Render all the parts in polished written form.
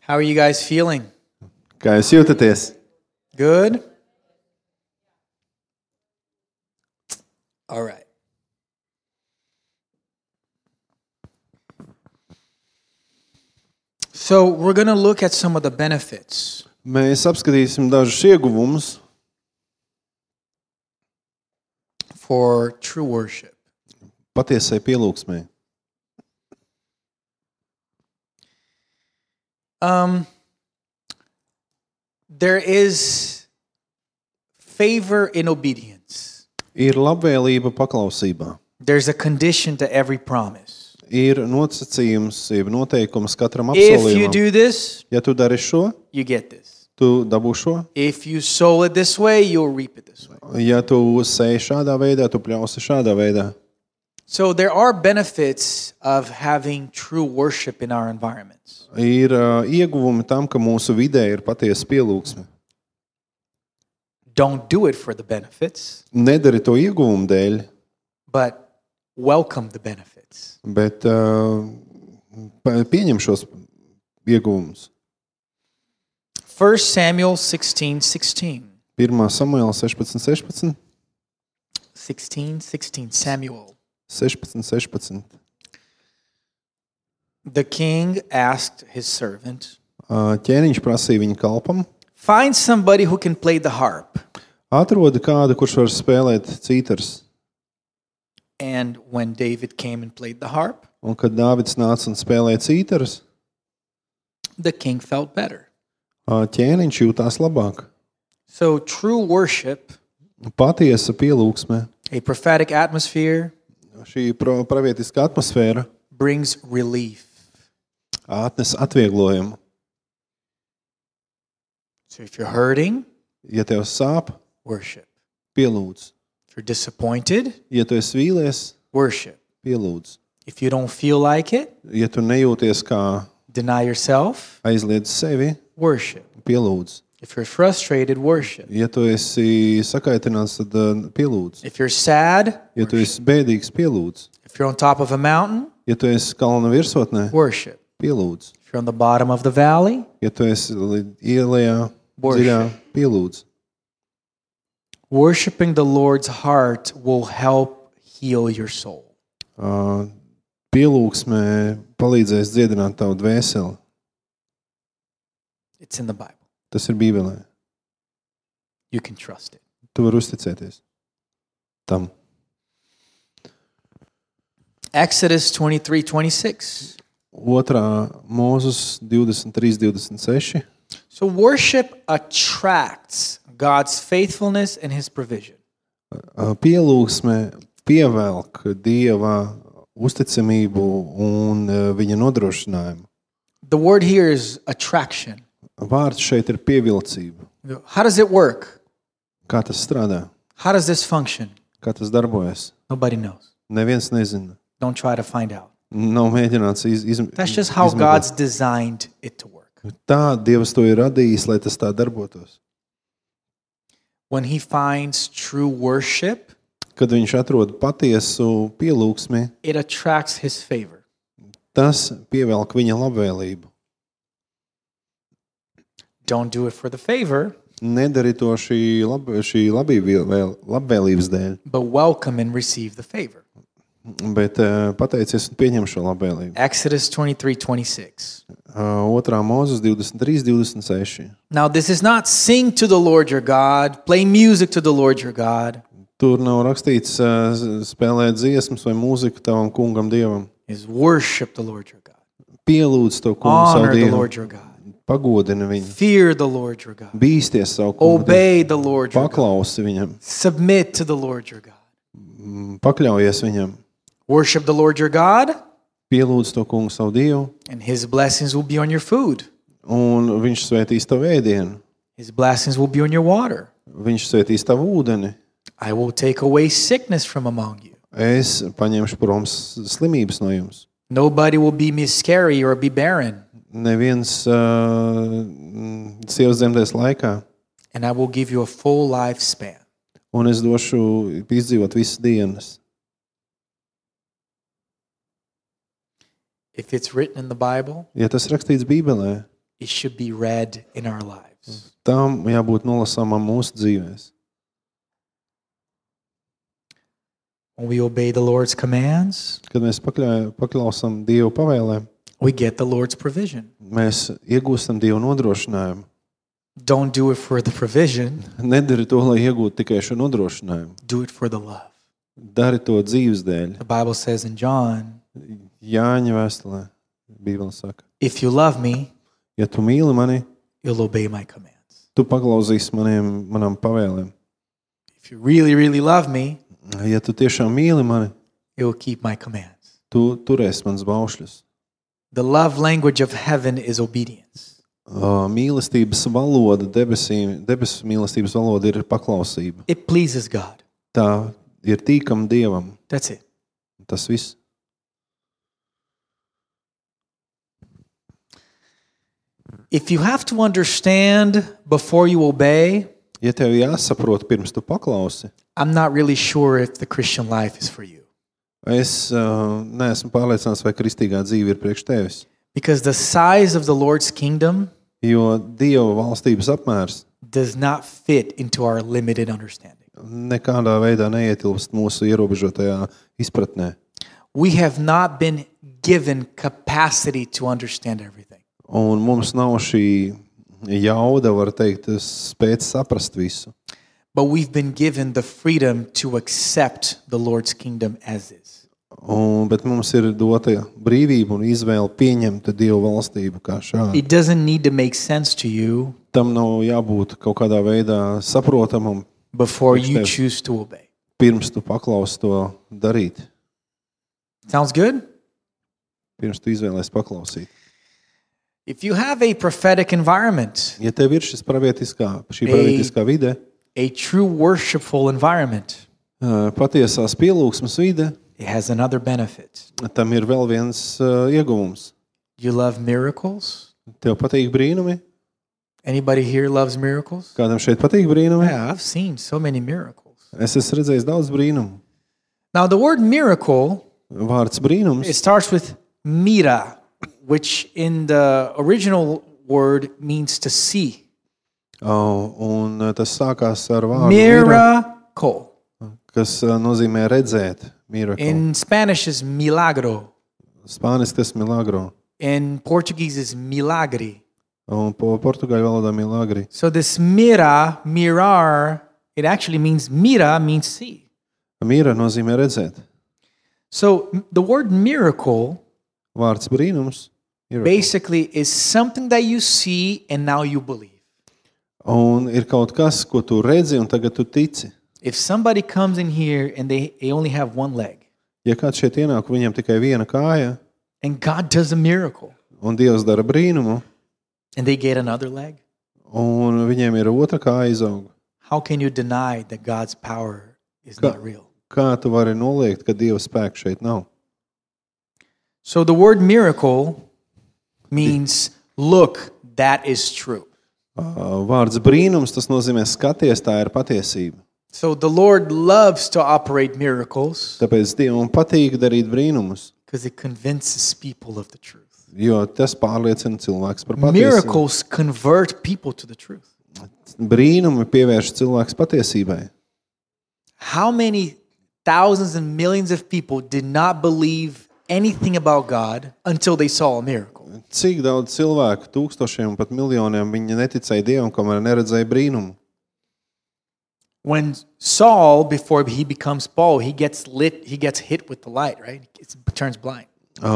How are you guys feeling? Kā jūs jūtaties? Good? All right. So we're going to look at some of the benefits. Mēs apskatīsim dažus ieguvumus For true worship. patiesai pielūgsmei. There is favor in obedience. Ir labvēlība paklausībā. There's a condition to every promise. Ir nosacījums, jeb noteikums katram If you apsolījumam. do this, Ja tu dari šo, you get this. tu dabū šo. If you sow it this way, you'll reap it this way. Ja tu sēji šādā veidā, tu pļausi šādā veidā. So there are benefits of having true worship in our environments. Ir ieguvumi tam, ka mūsu vidē ir patiesa pielūgsme. Don't do it for the benefits, Nedari to ieguvumu dēļ, but welcome the benefits. bet pieņem šos ieguvumus. 1 Samuel 16:16. 1. Samuēla 16:16. 16:16 Samuel. 16:16. The king asked his servant, Ķēniņš prasīja viņa kalpam: "Find somebody who can play the harp." atrodi kādu, kurš var spēlēt cītars. And when David came and played the harp, Un kad Dāvids nāca un spēlēja cītaras, the king felt better. ķēniņš jūtās labāk. So true worship, Patiesa pielūgsme, a prophetic atmosphere, šī pravietiskā atmosfēra brings relief. atnes atvieglojumu. So if you're hurting, Ja tev sāp, worship. pielūdz. If you're disappointed, Ja tu esi vīlies, worship. pielūdz. If you don't feel like it, Ja tu nejūties kā deny yourself, aizliedz sevi, worship. pielūdz. If you're frustrated, worship. Ja tu esi sakaitināts, tad pielūdz. If you're sad, Ja tu esi bēdīgs, pielūdz. if you're on top of a mountain, Ja tu esi kalna virsotnē, worship. pielūdz. If you're on the bottom of the valley, Ja tu esi ielējā, Worship. dziļā, pielūdz. worshiping the Lord's heart will help heal your soul. Pielūgsmē palīdzēs dziedināt tavu dvēseli. It's in the Bible. Tas ir Bībelē. You can trust it. Tu vari uzticēties tam. Exodus 23:26. 2. Mūzes 23:26. So worship attracts God's faithfulness and his provision. Pielūgsme pievelk Dieva uzticamību un viņa nodrošinājumu. The word here is attraction. Vārds šeit ir pievilcība. How does it work? Kā tas strādā? How does this function? Kā tas darbojas? Nobody knows. Neviens nezina. Don't try to find out. Nav mēģināts That's just how izmeklēt. God's designed it to work. Tā Dievs to ir radījis, lai tas tā darbotos. When he finds true worship, Kad viņš atrod patiesu pielūgsmi, it attracts his favor. tas pievelk viņa labvēlību. Don't do it for the favor, Nedari to šī labvēlības dēļ, but welcome and receive the favor. bet pateicies un pieņem šo labvēlību. Exodus 23:26. 2. Mūzes 23:26. Now this is not sing to the Lord your God, play music to the Lord your God. Tur nav rakstīts spēlēt dziesmas vai mūziku tavam kungam Dievam. Is worship the Lord your God. Pielūdz to kungu savu Honor the Dievu. Lord your God. Pagodini viņu. Fear the Lord your God. Bīsties savu kungu Dievu. Obey the Lord your God. Paklausi viņam. Submit to the Lord your God. Pakļaujies viņam. Worship the Lord your God, Pielūdz to kungu savu Dievu. and his blessings will be on your food. Un viņš svētīs tavu ēdienu. His blessings will be on your water. Viņš svētīs tavu ūdeni. I will take away sickness from among you. Es paņemšu prom slimības no jums. Nobody will be miscarry or be barren. Neviens sievas dzemdēs laikā. And I will give you a full lifespan. Un es došu izdzīvot visas dienas. If it's written in the Bible, Ja tas rakstīts Bībelē, it should be read in our lives. Tam jābūt nolasāmam mūsu dzīvēs. When we obey the Lord's commands, Kad mēs paklausām Dievu pavēlēm, we get the Lord's provision. mēs iegūstam Dievu nodrošinājumu. Don't do it for the provision, Nedari to, lai iegūtu tikai šo nodrošinājumu. do it for the love. Dari to dzīves dēļ. The Bible says in John, Jāņa vēstulē Bībele saka, if you love me, ja tu mīli mani, you'll obey my commands. tu paklausīsi manām pavēlēm. If you really, really love me, Ja tu tiešām mīli mani, you'll keep my commands. tu turēsi mans baušļus. The love language of heaven is obedience. Mīlestības valoda, debesu mīlestības valoda ir paklausība. It pleases God. Tā ir tīkama Dievam. That's it. Tas viss. If you have to understand before you obey, Ja tev jāsaprot pirms tu paklausi, I'm not really sure if the Christian life is for you. es neesmu pārliecināts, vai kristīgā dzīve ir priekš tevis. Because the size of the Lord's kingdom Jo Dieva valstības apmērs does not fit into our limited understanding. nekādā veidā neietilpst mūsu ierobežotajā izpratnē. We have not been given capacity to understand everything. Un mums nav šī jauda, var teikt, spēt saprast visu. But we've been given the freedom to accept the Lord's kingdom as is. Bet mums ir dota brīvība un izvēle pieņemt Dieva valstību kā šādu. It doesn't need to make sense to you Tam nav jābūt kaut kādā veidā saprotamam, before you choose to obey. pirms tu paklausi to darīt. Sounds good? Pirms tu izvēlēsi paklausīt. If you have a prophetic environment, Ja tev ir šī pravietiskā vide, a true worshipful environment, patiesās pielūgsmes vide, it has another benefit. tam ir vēl viens ieguvums. You love miracles? Tev patīk brīnumi? Anybody here loves miracles? Kādam šeit patīk brīnumi? Yeah, I've seen so many miracles. Es esmu redzējis daudz brīnumu. Now, the word miracle, Vārds brīnums it starts with mira, which in the original word means to see. un tas sākās ar vārdu Miracle. kas nozīmē redzēt. Miracle. In Spanish is milagro. Spāniski tas milagro. In Portuguese is milagre. Un portugāļu valodā milagri. So this mira, mirar, it actually means mira means see. Mira nozīmē redzēt. So the word miracle Vārds brīnums basically is something that you see and now you believe. un ir kaut kas, ko tu redzi un tagad tu tici. If somebody comes in here and they only have one leg Ja kāds šeit ienāk, viņam tikai viena kāja, and God does a miracle un Dievs dara brīnumu, and they get another leg, un viņiem ir otra kāja izaug. how can you deny that God's power is not real? Kā tu vari noliegt, ka Dieva spēks šeit nav? So the word miracle means, look, that is true. Vārds brīnums, tas nozīmē skaties, tā ir patiesība. So the Lord loves to operate miracles Tāpēc Dievam patīk darīt brīnumus, because it convinces people of the truth. jo tas pārliecina cilvēks par patiesību. Miracles convert people to the truth. Brīnumi pievērš cilvēks patiesībai. How many thousands and millions of people did not believe anything about God until they saw a miracle? Cik daudz cilvēku, tūkstošiem un pat miljoniem, viņi neticēja Dievam, kamēr neredzēja brīnumu. When Saul, before he becomes Paul, he gets hit with the light, right? It turns blind.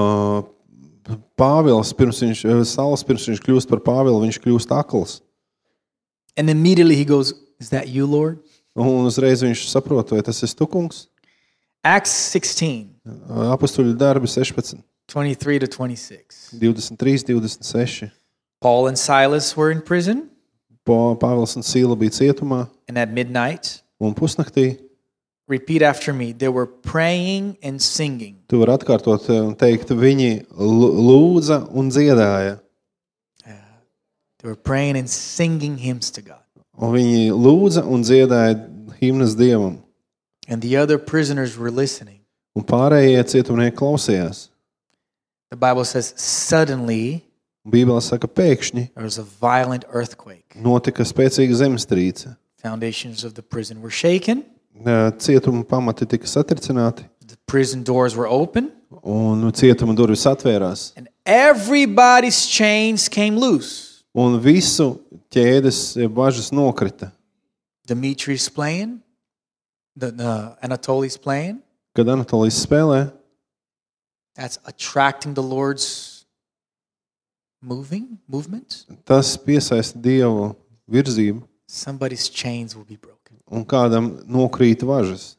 Sauls pirms viņš kļūst par Pāvilu, viņš kļūst akls. And immediately he goes, is that you, Lord? Un uzreiz viņš saprot, vai tas ir tu, kungs. Acts 16, Apostuļu darbi 16, 23 to 26. 23, 26. Paul and Silas were in prison, Pāvils un Sīla bija cietumā, and at midnight, un pusnaktī repeat after me, they were praying and singing. tu vari atkārtot un teikt, viņi lūdza un dziedāja. They were praying and singing hymns to God. Un viņi lūdza un dziedāja himnas Dievam. And the other prisoners were listening. Un pārējie cietumnieki klausījās. The Bible says, suddenly Bībelē saka, pēkšņi there was a violent earthquake. notika spēcīga zemestrīce. Foundations of the prison were shaken. Cietuma pamati tika satricināti, The prison doors were open. un cietuma durvis atvērās. And everybody's chains came loose. Un visu ķēdes bažas nokrita. Dimitri's playing. Anatoly's playing. Kad Anatolijas spēlē, That's attracting the Lord's movement. tas piesaista Dievu virzību, Somebody's chains will be broken. un kādam nokrīt važas.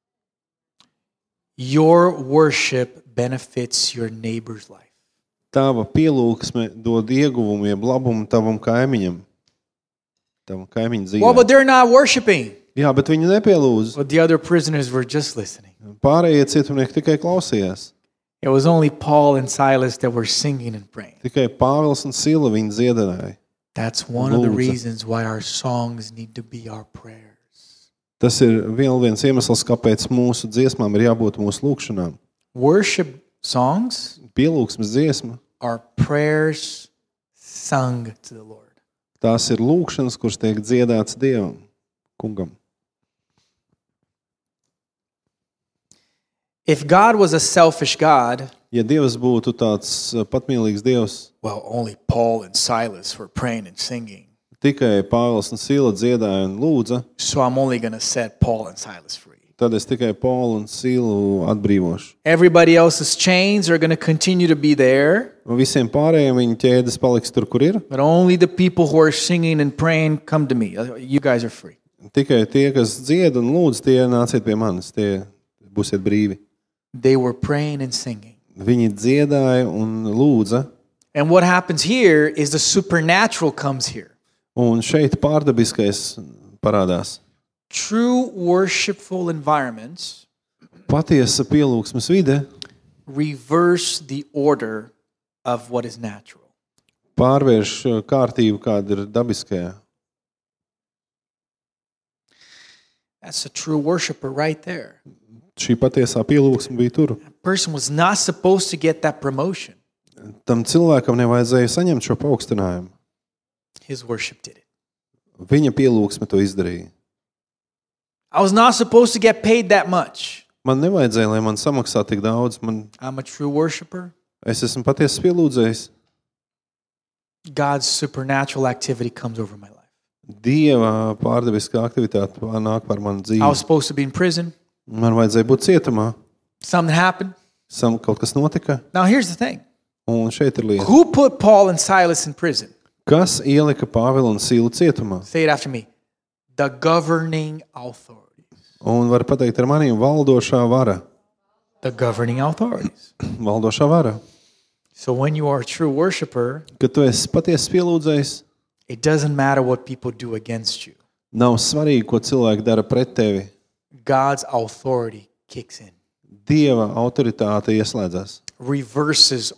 Your worship benefits your neighbor's life. Tava pielūgsme dod ieguvumu, jeb labumu tavam kaimiņam, tavam kaimiņu Well, but dzīvē. they're not worshiping. Jā, bet viņi nepielūdz. But the other prisoners were just listening. Pārējie cietumnieki tikai klausījās. It was only Paul and Silas that were singing and praying. Tikai Pāvils un Sila viņi dziedināja. That's one of the Lūdza. reasons why our songs need to be our prayers. Tas ir vēl viens iemesls, kāpēc mūsu dziesmām ir jābūt mūsu lūkšanām. Worship songs Pielūgsmes dziesma, are prayers sung to the Lord. tās ir lūkšanas, kuras tiek dziedāts Dievam, kungam. If God was a selfish God, Ja Dievs būtu tāds patmīlīgs Dievs, well, only Paul and Silas were praying and singing. tikai Pāvils un Sila dziedāja un lūdza, So I'm only going to set Paul and Silas free. tad es tikai Pālu un Silu atbrīvošu. Everybody else's chains are going to continue to be there, Un visiem pārējiem viņa ķēdes paliks tur, kur ir. but only the people who are singing and praying come to me. You guys are free. Tikai tie, kas dzied un lūdz, tie nāciet pie manis, tie būsiet brīvi. They were praying and singing. Viņi dziedāja un lūdza, And what happens here is the supernatural comes here. un šeit pārdabiskais parādās. True worshipful environments Patiesa pielūgsmes vide reverse the order of what is natural. pārvērš kārtību, kāda ir dabiskajā. That's a true worshiper right there. Šī patiesā pielūgsme bija tur. That person was not supposed to get that promotion. Tam cilvēkam nevajadzēja saņemt šo paaugstinājumu. His worship did it. Viņa pielūgsme to izdarīja. I was not supposed to get paid that much. Man nevajadzēja, lai man samaksā tik daudz. I'm a true worshiper. Es esmu patiesas pielūdzējs. God's supernatural activity comes over my life. Dieva pārdabiskā aktivitāte nāk par manu I was dzīvi. supposed to be in prison. Man vajadzēja būt cietumā. Something happened. Kaut kas notika. Now here's the thing. Un šeit ir lieta. Who put Paul and Silas in prison? Kas ielika Pāvilu un Silu cietumā? Say it after me. The governing authorities. Un var pateikt ar maniem valdošā vara. The governing authorities. Valdošā vara. So when you are a true worshiper, Kad tu esi patiesas pielūdzējs, it doesn't matter what people do against you. nav svarīgi, ko cilvēki dara pret tevi. God's authority kicks in. Dieva autoritāte ieslēdzas. Reverses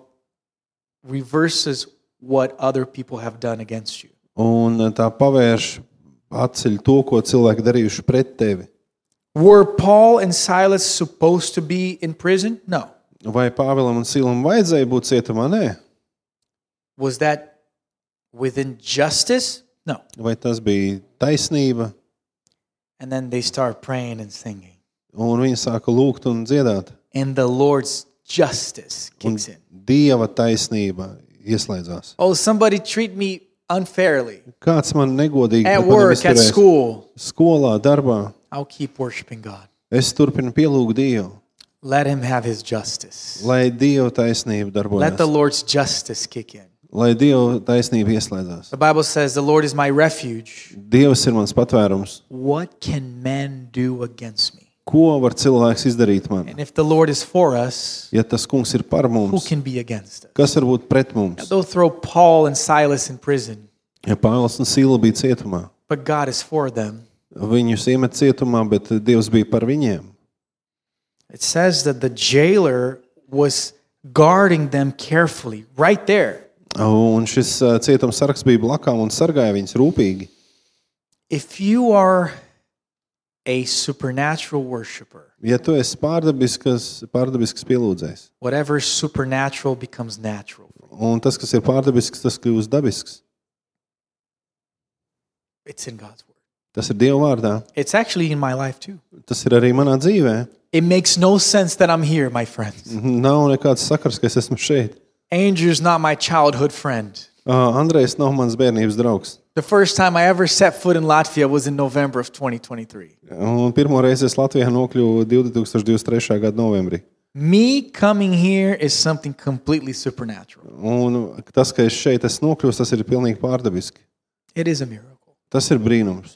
what other people have done against you. Un tā pavērš atceļ to, ko cilvēki darījuši pret tevi. Were Paul and Silas supposed to be in prison? No. Vai Pāvilam un Silam vajadzēja būt cietumā? Nē. Was that within justice? No. Vai tas bija taisnība? And then they start praying and singing. Un viņi sāka lūgt un dziedāt. And the Lord's justice Un kicks in. Dieva taisnība ieslēdzās. Oh, somebody treat me unfairly. Kāds man negodīgi At pret maniem work, at izturēs. school. Skolā, darbā. I'll keep worshiping God. Es turpinu pielūgt Dievu, Let him have his justice. lai Dieva taisnība Let the darbojas. Lord's justice kick in. Lai Dieva taisnība ieslēdzās. The Bible says, the Lord is my refuge. Dievs ir mans patvērums. What can men do against me? Ko var cilvēks izdarīt man? And if the Lord is for us, Ja tas kungs ir par who mums, can be against us? kas var būt pret mums? They'll throw Paul and Silas in prison, Ja Pāvils un Sila bija cietumā, but God is for them. viņus iemet cietumā, bet Dievs bija par viņiem. It says that the jailer was guarding them carefully, right there. Un šis cietums sargs bija blakām un sargāja viņus rūpīgi. If you are a supernatural worshiper, Ja tu esi pārdabisks pielūdzējs, whatever is supernatural becomes natural for you. Un tas, kas ir pārdabisks, tas kļūst dabisks. It's in God's word. Tas ir Dieva vārdā. It's actually in my life too. Tas ir arī manā dzīvē. It makes no sense that I'm here, my friends. Nav nekāds sakars, ka es esmu šeit. Andrew's not my childhood friend. Andrejs nav mans bērnības draugs. The first time I ever set foot in Latvia was in November of 2023. Un pirmo reizi es Latvijā nokļuvu 2023. gada novembrī. Me coming here is something completely supernatural. Un tas, ka es šeit esmu nokļuvis, tas ir pilnīgi pārdabiski. It is a miracle. Tas ir brīnums.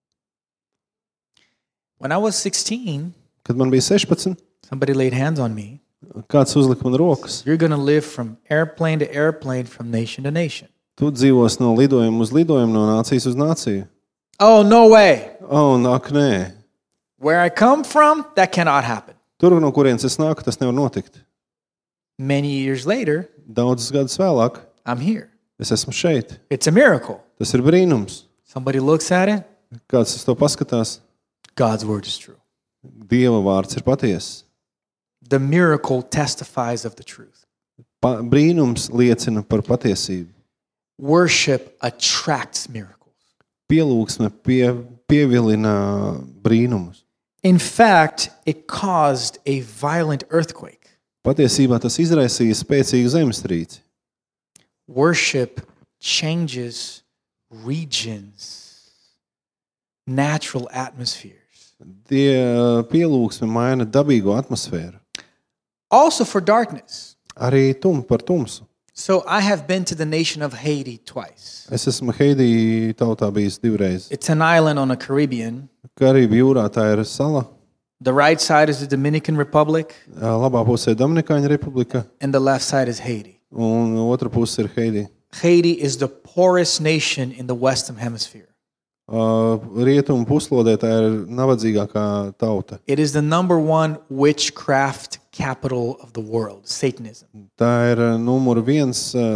When I was 16, Kad man bija 16, somebody laid hands on me. kāds uzlika man rokas. You're going to live from airplane to airplane, from nation to nation. Tu dzīvos no lidojuma uz lidojumu, no nācijas uz nāciju. Oh, no way. Ak, nē. Where I come from, that cannot happen. Tur, no kurienes es nāku, tas nevar notikt. Many years later, Daudzus gadus vēlāk, I'm here. es esmu šeit. It's a miracle. Tas ir brīnums. Somebody looks at it, Kāds uz to paskatās, God's word is true. Dieva vārds ir patiess. The miracle testifies of the truth. Brīnums liecina par patiesību. Worship attracts miracles. Pielūgsme pievilina brīnumus. In fact, it caused a violent earthquake. Patiesībā tas izraisīja spēcīgu zemestrīci. Worship changes regions, natural atmospheres. Pielūgsme maina dabīgo atmosfēru. Also for darkness. Arī par tumsu. So I have been to the nation of Haiti twice. Es esmu Haiti tautā bijis divreiz. It's an island on the Caribbean. Karību jūrā tā ir sala. The right side is the Dominican Republic, Labā pusē Dominikāņu republika, and the left side is Haiti. un otra puse ir Haiti. Haiti is the poorest nation in the Western Hemisphere. Rietumu puslodē tā ir nabadzīgākā tauta. It is the #1 witchcraft capital of the world, Satanism. Tā ir numur 1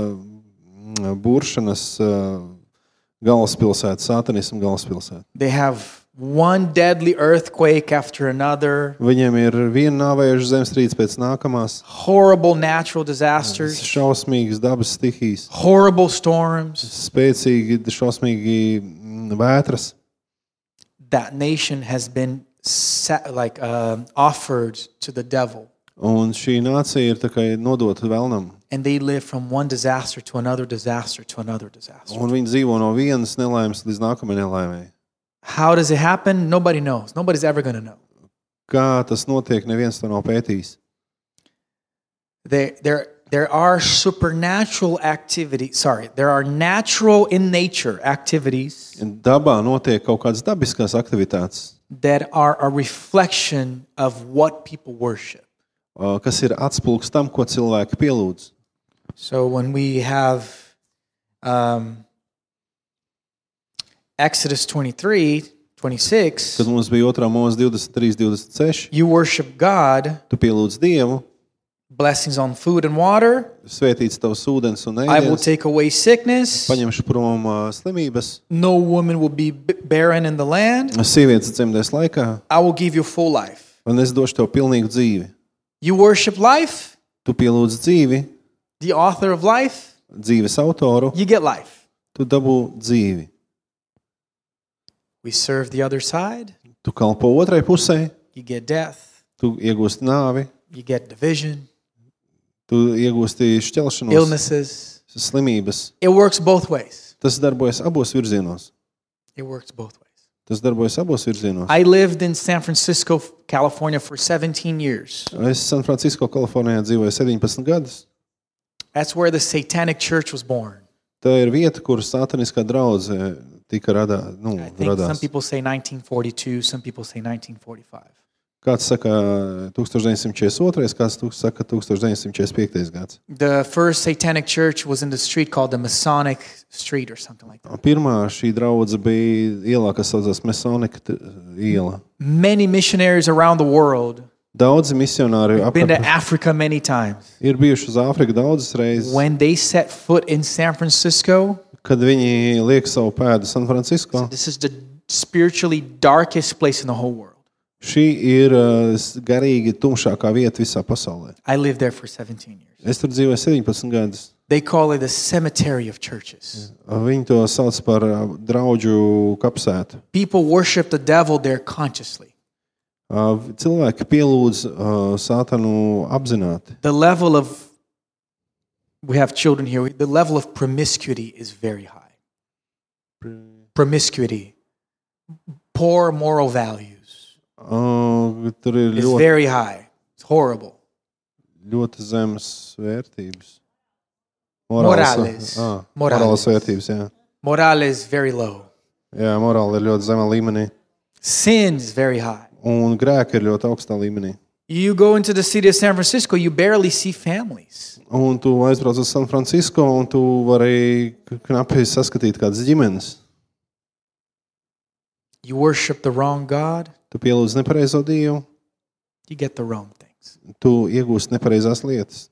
buršanas galvaspilsēta, sātanisma galvaspilsēta. They have one deadly earthquake after another, Viņiem ir viena nāvējuša zemestrīce pēc nākamās, horrible natural disasters, šausmīgas dabas stihijas, horrible storms. spēcīgi, šausmīgi vētras. That nation has been offered to the devil. Un šī nācija ir tā kā nodota velnam. And they live from one disaster to another disaster to another disaster. Un viņi dzīvo no vienas nelaimes līdz nākamajai nelaimei. How does it happen? Nobody knows. Nobody's ever going to know. Kā tas notiek, neviens to nav pētījis. There are supernatural activities. There are natural in nature activities Dabā notiek kaut kādas dabiskās aktivitātes, that are a reflection of what people worship. Kas ir atspulgs tam, ko cilvēki pielūdz. So when we have Exodus 23:26, Kad mums bija 2. Mūzes 23:26, you worship God, tu pielūdz Dievu, blessings on food and water. svētīts tavs ūdens un I will ēdiens, take away sickness. paņemšu prom slimības, No woman will be barren in the land. sievietes dzemdēs laikā, I will give you full life. un es došu tev pilnīgu dzīvi. You worship life, Tu pielūdz dzīvi, the author of life, dzīves autoru, you get life. tu dabū dzīvi. We serve the other side, Tu kalpo otrai pusē, you get death, tu iegūsti nāvi, you get division, tu iegūsti šķelšanos, illnesses. slimības. It works both ways. Tas darbojas abos virzienos. It works both ways. Tas darbojas abos virzienos. I lived in San Francisco, California for 17 years. Es San Francisco, Kalifornijā dzīvoju 17 gadus. That's where the Satanic Church was born. Tā ir vieta, kur sātaniskā draudze tika I think some radās. people say 1942, some people say 1945. Kāds saka 1942, kāds saka 1945 gads. The first Satanic Church was in the street called the Masonic Street or something like that. Pirmā šī draudze bija ielā, kas saucās Masonika iela. Many missionaries around the world Daudzi misionāri been to Africa many times. ir bijuši uz Āfriku daudzas reizes. When they set foot in San Francisco, Kad viņi liek savu pēdu San Francisco, this is the spiritually darkest place in the whole world. šī ir garīgi tumšākā vieta visā pasaulē. I lived there for 17 years. Es tur dzīvoju 17 gadus. They call it the cemetery of churches. Viņi to sauc par draudžu kapsētu. People worship the devil there consciously. Cilvēki pielūdz Sātanu apzināti. The level of, we have children here, the level of promiscuity is very high. Promiscuity. Poor moral values. Tur ir It's very high. It's horrible. ļoti zemes vērtības. Morales. Morāles vērtības, jā. Moral is very low. Jā, morāli ir ļoti zemā līmenī. Sin is very high. Un grēki ir ļoti augstā līmenī. You go into the city of San Francisco, you barely see families. Un tu aizbrauc uz San Francisco un tu vari knapi saskatīt kādas ģimenes. You worship the wrong God, Tu pielūdz nepareizo Dievu, you get the wrong things. tu iegūsti nepareizās lietas.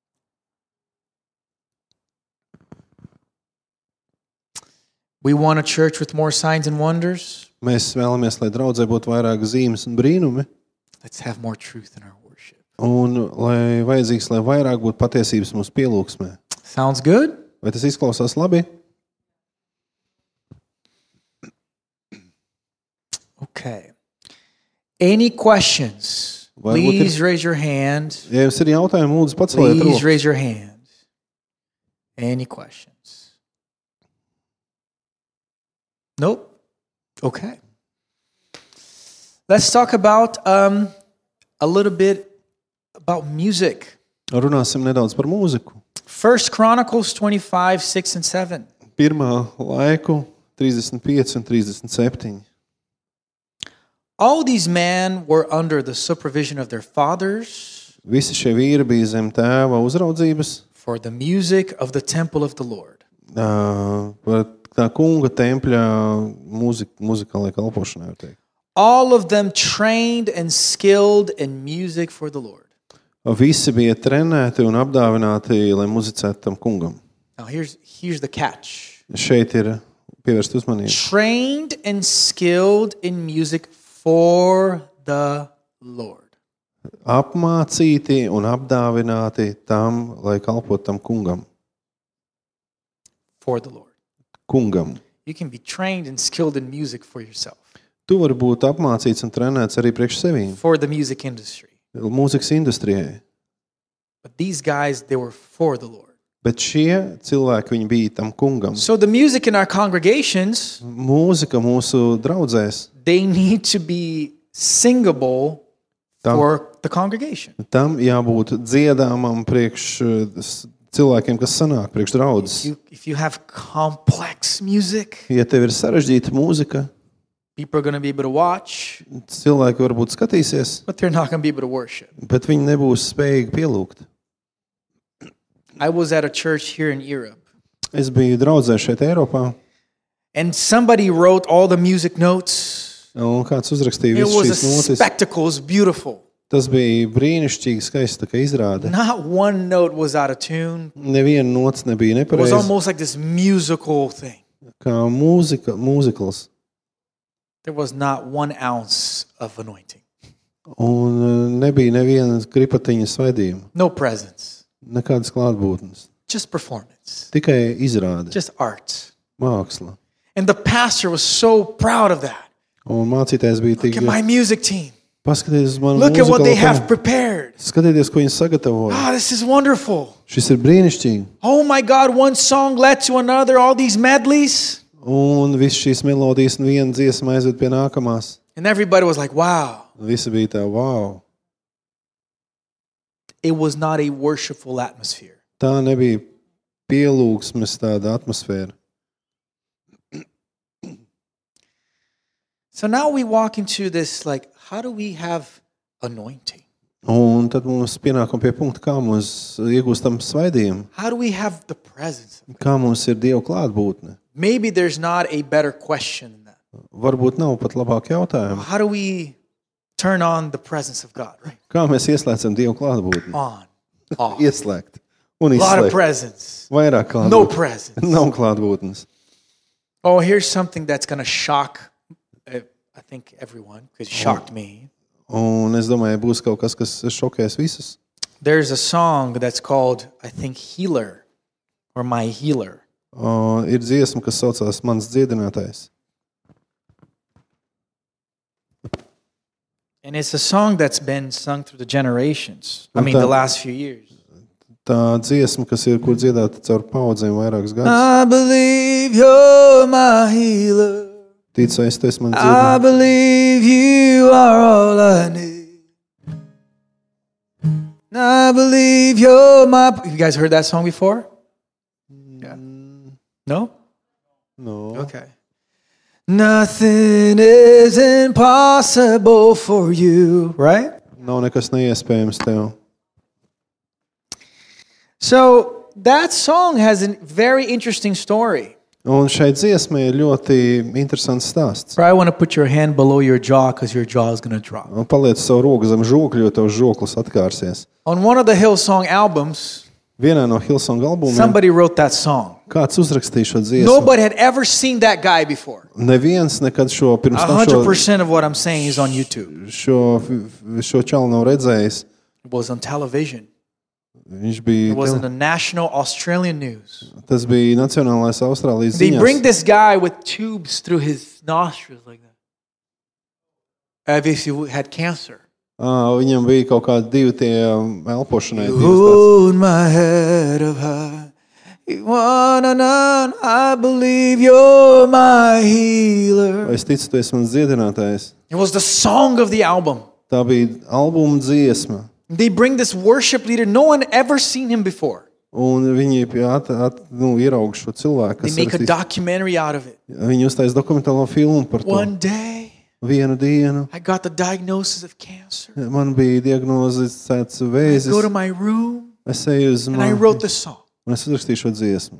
We want a church with more signs and wonders. Mēs vēlamies, lai draudzē būtu vairāk zīmes un brīnumi, Let's have more truth in our worship. un lai vajadzīgs, lai vairāk būtu patiesības mūsu pielūgsmē. Sounds good? Vai tas izklausās labi? Okay. Any questions? Well, we Please raise your hand. Ja jums ir jautājumi, lūdzu, paceliet Please roku. raise your hand. Any questions? Nope. Okay. Let's talk about a little bit about music. Runāsim nedaudz par mūziku. 1 Chronicles 25, 6 and 7. Pirmā laiku 35 un 37. All these men were under the supervision of their fathers Visi šie vīri bija zem tēva uzraudzības, for the music of the temple of the Lord. par tā kunga tempļa muzikālajai kalpošanai, var teikt. All of them trained and skilled in music for the Lord. Visi bija trenēti un apdāvināti, lai muzicētu tam kungam. Now here's the catch. Šeit ir pievērst uzmanību. Trained and skilled in music for the Lord. Apmācīti un apdāvināti tam, lai kalpotu tam kungam. For the Lord. Kungam. You can be trained and skilled in music for yourself. Tu vari būt apmācīts un trenēts arī priekš sevīm. For the music industry. Mūzikas industrijai. But these guys, they were for the Lord. Bet šie cilvēki, viņi bija tam kungam. So the music in our congregations, Mūzika mūsu draudzēs, they need to be singable for the congregation. tam jābūt dziedāmam priekš cilvēkiem, kas sanāk, priekš draudzes. If you have complex music, Ja tev ir sarežģīta mūzika, people are going to be able to watch, cilvēki varbūt skatīsies, but they're not going to be able to worship. bet viņi nebūs spējīgi pielūgt. I was at a church here in Europe, Es biju draudzē šeit Eiropā, and somebody wrote all the music notes. un kāds uzrakstīja It visu was šīs a notis. spectacle, it was beautiful. Tas bija brīnišķīgi skaisti, tā kā izrāde. Not one note was out of tune. Neviena nots nebija It was nepareiza, almost like this musical thing. kā mūzikls. There was not 1 ounce of anointing. Un nebija nevienas gripatiņas svaidījuma, No presence. nekādas klātbūtnes. Just performance. Tikai izrāde, Just art. māksla. And the pastor was so proud of that. Un mācītājs bija tik, Look at my music team. paskatieties uz manu Look at what they mūzikālo have komandu. prepared. Skatieties, ko viņi sagatavoja. Ah, this is wonderful. Šis ir brīnišķīgi. Oh my God, one song led to another, all these medleys. Un viss šīs melodijas un viena dziesma aizved pie nākamās. And everybody was like, wow. Visi bija tā, wow. It was not a worshipful atmosphere. Tā nebija pielūgsmes tāda atmosfēra. So now we walk into this, like, how do we have anointing? Un tad mums pienākam pie punkta, kā mums iegūstam svaidījumu, How do we have the presence? kā mums ir Dieva klātbūtne. Maybe there's not a better question than that. Varbūt nav pat labāk jautājumu. How do we turn on the presence of God, right? Kā mēs ieslēdzam Dieva klātbūtni? On, off. Ieslēgt un A lot of izslēgt. presence. Vairāk klātbūtnes. No presence. Nav klātbūtnes. Oh, here's something that's going to shock, I think, everyone, because it shocked me. Un es domāju, būs kaut kas, kas šokēs visus. There's a song that's called, I think, Healer. or My Healer. Ir dziesma, kas saucās Mans dziedinātājs. And it's a song that's been sung through the generations. I Un mean, tā- the last few years. Tā dziesma, kas ir, kur dziedāta caur paudzēm vairākus gadus. I believe you're my healer. Ticu, es tu esi mans I dziedinātājs. believe you are all I need. I believe you're my... You guys heard that song before? Yeah. No? No. Okay. Nothing is impossible for you, right? Nav nekas neiespējams tev. So that song has a very interesting story. Un šai dziesmai ir ļoti interesants stāsts. Probably want to put your hand below your jaw because your jaw is going to drop. Un paliec savu roku zem žokļa, jo tavs žoklis atkārsies. On one of the Hillsong albums, Vienā no Hillsong albumiem somebody wrote that song. kāds uzrakstīja šo dziesmu. Nobody had ever seen that guy before. Neviens nekad pirms tam 100% of what I'm saying is on YouTube. šo čalu nav redzējis. It was on television. Viņš It bija, was in the national Australian news. tas bija Nacionālais Austrālijas They bring ziņās. this guy with tubes through his nostrils like that. Obviously, he had cancer. Viņam bija kaut kādi divi tie elpošanai. Hold my head up high. I believe you're my healer. Es ticu, tu esi mans dziedinātājs. It was the song of the album. Tā bija albuma dziesma. They bring this worship leader. No one ever seen him before. Un viņi ieraug šo cilvēku, They kas make a rakstīs. documentary out of it. Viņi uztais dokumentālo filmu par to. One day, Vienu dienu I got the diagnosis of cancer. man bija diagnozēts I vēzis. go to my room Es eju uz and I mani wrote the song. un es uzrakstīju šo dziesmu.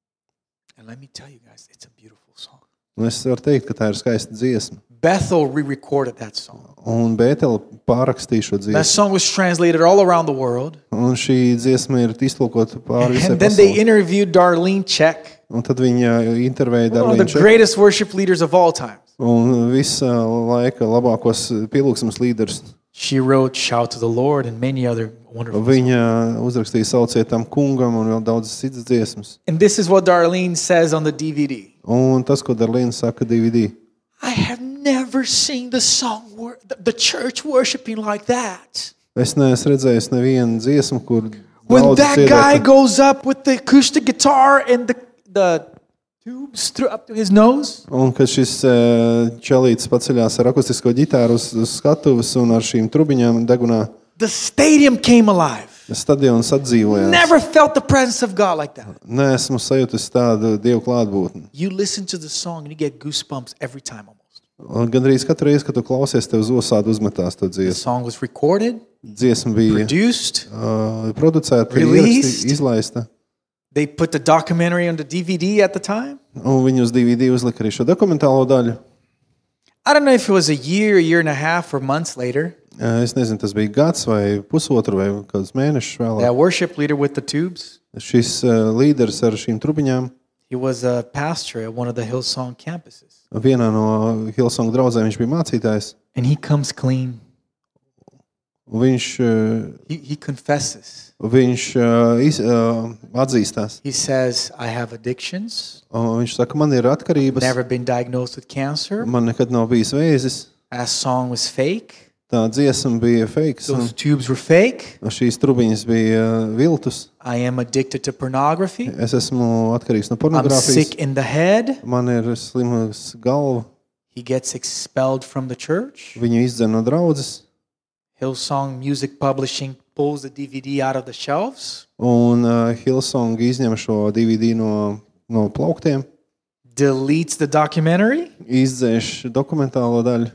And let me tell you guys, it's a beautiful song. Un es varu teikt, ka tā ir skaista dziesma. Bethel re-recorded that song. Un Bētele pārakstīja šo That dziesmu. song was translated all around the world. Un šī dziesma ir iztulkota pāri visai And then they pasaulē. interviewed Darlene Check, Un tad viņa intervēja one of the Darlīnu Čeku greatest worship leaders of all time. un visa laika labākos pielūgsmes līderus. She wrote Shout to the Lord and many other wonderful songs. Viņa uzrakstīja Sauciet tam kungam un vēl daudzas citas dziesmas. And this is what Darlene says on the DVD. Un tas, ko Darlīna saka DVD. I have never seen the church worshiping like that. Es neesmu redzējis nevienu dziesmu, kur When daudz that guy dziedātu. goes up with the acoustic guitar and the tubes through up to his nose. Un kad šis čelītis paceļās ar akustisko ģitāru uz skatuves un ar šīm trubiņām degunā, The stadium came alive. stadions atdzīvojās. Never felt the presence of God like that. Neesmu sajūtis tādu Dievu klātbūtni. You listen to the song and you get goosebumps every time almost. Un gandrīz katru reizi, kad tu klausies, tev zosādi uzmetās to The dziesmu. song was recorded, Dziesma bija produced. producēta, Released. izlaista. They put the documentary on the DVD at the time. Un viņi uz DVD uzlika arī šo dokumentālo daļu. I don't know if it was a year and a half, or months later. Es nezinu, tas bija gads vai pusotru vai kādus mēnešus vēlāk. That worship leader with the tubes, Šis līderis ar šīm trubiņām he was a pastor at one of the Hillsong campuses. vienā no Hillsong draudzēm viņš bija mācītājs. And he comes clean. Un He confesses. viņš atzīstās. He says, I have addictions, Un viņš saka, man ir atkarības, never been diagnosed with cancer. man nekad nav bijis vēzis. That song was fake. Tā dziesma bija fakes, un Those tubes were fake. šīs trubiņas bija viltus. I am addicted to pornography. Es esmu atkarīgs no I'm pornogrāfijas. sick in the head. Man ir slimas galva. He gets expelled from the church. Viņu izdzen no draudzes. Hillsong Music Publishing pulls the DVD out of the shelves, Un Hillsong izņem šo DVD no plauktiem. deletes the documentary, Izdzēš dokumentālo daļu.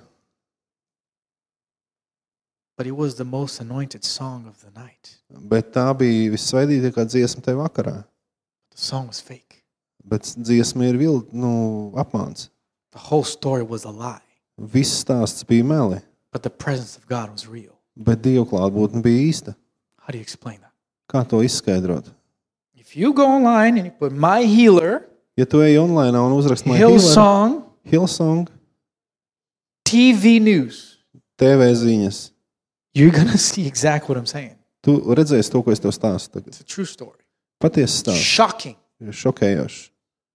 but it was the most anointed song of the night. Bet tā bija vissvaidītākā dziesma tajā vakarā. The song was fake. Bet dziesma ir apmāns. The whole story was a lie, Viss stāsts bija meli, but the presence of God was real. bet Dieva klātbūtne bija īsta. How do you explain that? Kā to izskaidrot? If you go online and you put My Healer, Ja tu ej online un uzrakst man Hillsong, TV news, TV ziņas, you're going to see exactly what I'm saying. tu redzēsi to, ko es tev stāstu tagad. It's a true story. Patiesa stāsts. Shocking. šokējošs.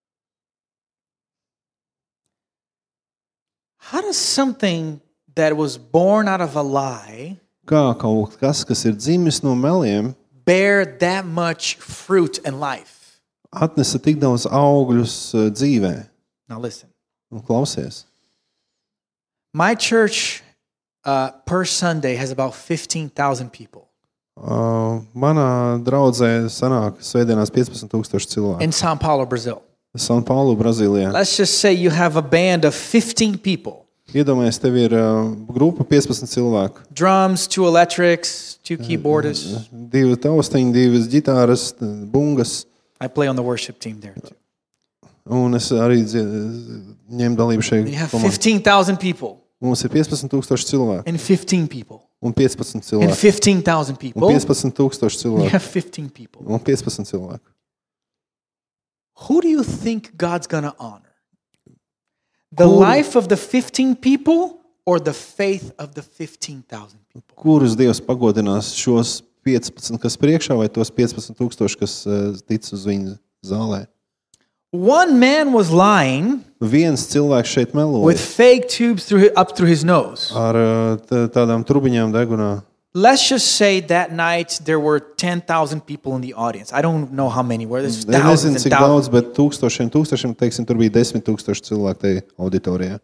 How does something that was born out of a lie Kā kaut kas ir dzimis no meliem, bear that much fruit and life? atnesa tik daudz augļus dzīvē? Now listen. Un klausies. My church per Sunday has about 15,000 people Manā draudzē sanāk svētdienās 15,000 cilvēku. in São Paulo, Brazil. São Paulo, Brazīlijā. Let's just say you have a band of 15 people. Iedomājies, tev ir grupa 15 cilvēku. Drums, 2 electrics, 2 keyboardists. 2 taustiņi, 2 ģitāras, bungas. I play on the worship team there too. Un es arī ņemu dalību šeit. You have 15,000 people Mums ir 15,000 cilvēku. and 15 people Un 15 and cilvēku. 15,000 Un people. 15,000 You cilvēku. have 15 people. Un 15 cilvēku. Who do you think God's going to honor? The Who- life of the 15 people or the faith of the 15,000 people? Kurus Dievs pagodinās šos 15, kas priekšā, vai tos 15,000, kas tic uz viņu zālē? One man was lying Viens cilvēks šeit with meloja fake tubes up through his nose. ar tādām trubiņām degunā. Let's just say that night there were 10,000 people in the audience. I don't know how many were. There's Es nezinu, thousands cik and thousands. daudz, bet tūkstošiem, teiksim, tur bija 10,000 cilvēku tajā auditorijā.